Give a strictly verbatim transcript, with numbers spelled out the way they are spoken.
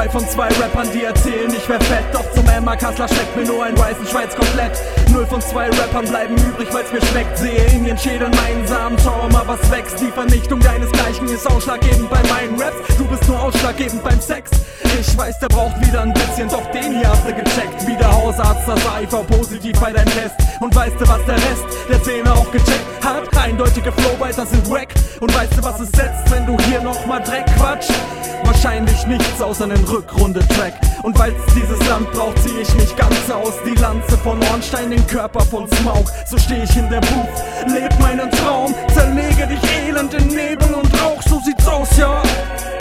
zwei von zwei Rappern, die erzählen, ich wär fett. Doch zum Emma Kassler schmeckt mir nur ein Rice in Schweiz komplett. Null von zwei Rappern bleiben übrig, weil's mir schmeckt. Sehe in ihren Schädeln meinen Samen, schau mal was wächst. Die Vernichtung deinesgleichen ist ausschlaggebend bei meinen Raps. Du bist nur ausschlaggebend beim Sex. Ich weiß, der braucht wieder ein bisschen, doch den hier habt ihr gecheckt. Wie der Hausarzt, das A I V-positiv bei deinem Test. Und weißt du, was der Rest der Szene auch gecheckt hat? Eindeutige Flowwriter sind wack. Und weißt du, was es setzt, wenn du hier nochmal Dreck quatscht? Wahrscheinlich nichts außer einen Rückrunde-Track. Und weil's dieses Land braucht, zieh ich mich ganz aus. Die Lanze von Ornstein, den Körper von Smaug. So steh ich in der Booth, leb meinen Traum. Zerlege dich elend in Nebel und Rauch, so sieht's aus, ja.